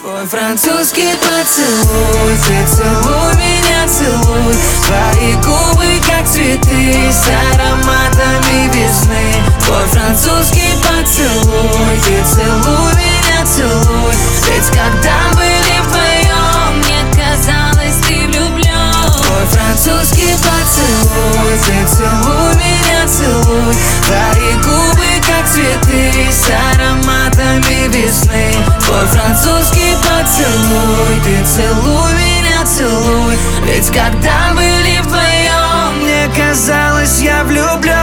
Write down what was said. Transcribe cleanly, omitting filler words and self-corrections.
Твой французский поцелуй, ты целуй меня, целуй. Твои губы как цветы с ароматами весны. Твой французский поцелуй, ты целуй меня, целуй. Ведь когда были вдвоем, мне казалось, ты влюблен. Твой французский поцелуй, ты целуй меня, целуй. Твои губы как цветы с ароматами весны. Твой французский поцелуй, ты целуй меня, целуй. Ведь когда были вдвоем, мне казалось, я влюблен.